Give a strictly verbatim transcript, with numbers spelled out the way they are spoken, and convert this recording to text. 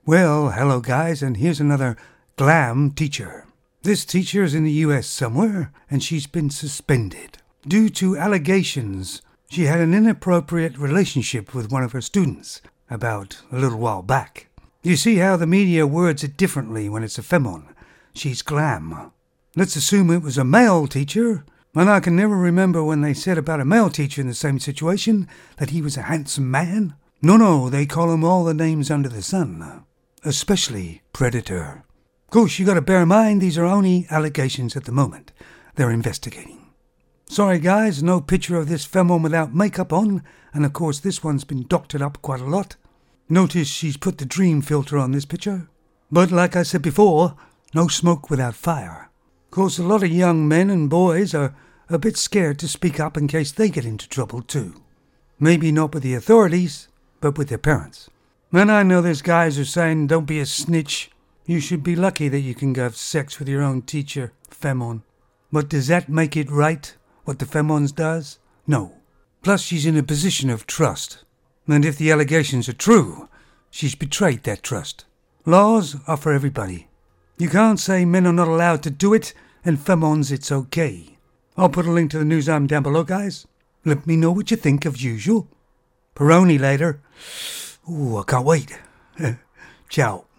Well, hello guys, and here's another glam teacher. This teacher's in the U S somewhere, and she's been suspended due to allegations she had an inappropriate relationship with one of her students about a little while back. You see how the media words it differently when it's a femon. She's glam. Let's assume it was a male teacher, and I can never remember when they said about a male teacher in the same situation that he was a handsome man. No, no, they call him all the names under the sun, especially predator. Of course, you got to bear in mind these are only allegations at the moment. They're investigating. Sorry guys, no picture of this femon without makeup on, and of course this one's been doctored up quite a lot. Notice she's put the dream filter on this picture. But like I said before, no smoke without fire. Of course, a lot of young men and boys are a bit scared to speak up in case they get into trouble too. Maybe not with the authorities, but with their parents. And I know there's guys who are saying, don't be a snitch. You should be lucky that you can have sex with your own teacher, femon. But does that make it right, what the femons does? No. Plus, she's in a position of trust. And if the allegations are true, she's betrayed that trust. Laws are for everybody. You can't say men are not allowed to do it, and femons it's okay. I'll put a link to the news item down below, guys. Let me know what you think as usual. Peroni later. Ooh, I can't wait. Ciao.